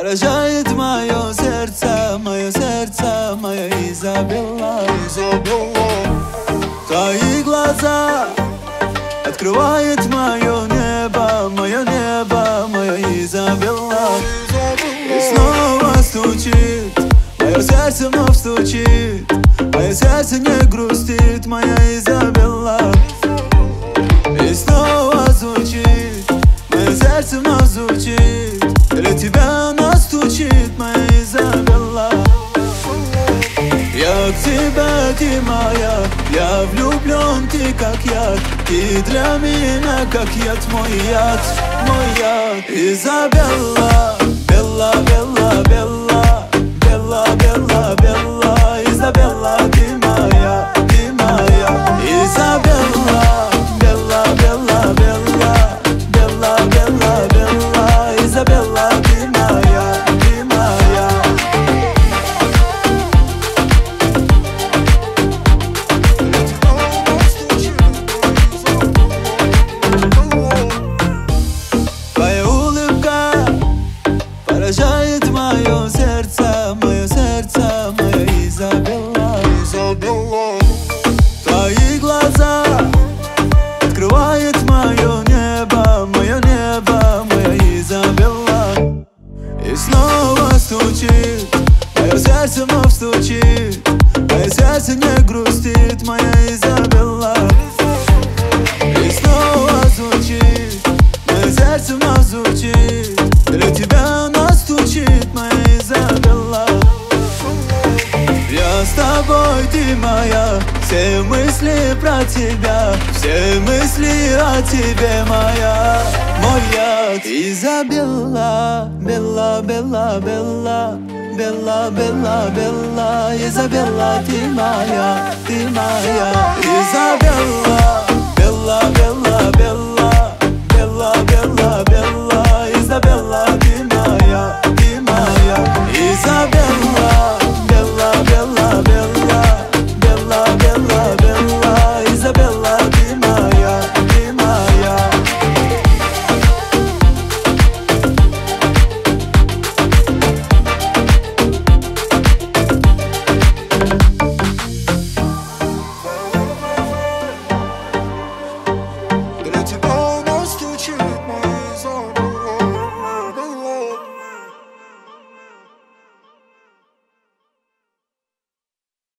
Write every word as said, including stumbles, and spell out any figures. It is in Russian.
Поражает мое сердце, мое сердце, моя Изабелла, Изабелла. Твои глаза открывает мое небо, мое небо, моя Изабелла. И снова стучит, мое сердце вновь стучит, мое сердце не грустит, моя Изабелла. И снова звучит, мое сердце вновь звучит, для тебя оно стучит, моя Изабелла. Я к тебе, ты моя, я влюблен, ты как яд, ты для меня как яд, мой яд, мой яд. Изабелла, Белла, Белла, Белла, Белла, Белла, Белла, Изабелла, ты моя, ты моя. Изабелла, Белла, Белла, Белла, Белла, Белла, Белла, Изабелла, ты моя, ты моя. Твоя улыбка поражает мое сердце, мое сердце, моя Изабелла, Изабелла. Твои глаза открывает мое небо, мое небо, моя Изабелла. И снова стучит, мое сердце вновь стучит, мое сердце не грустит, моя Изабелла. И снова звучит, мое сердце вновь звучит, для тебя оно стучит, моя Изабелла. Я с тобой, ты моя, все мысли про тебя, все мысли о тебе, моя, моя Изабелла, Белла, Белла, Белла, Белла, Белла, Белла, Изабелла, ты моя, ты моя Изабелла, Белла, Белла, Белла.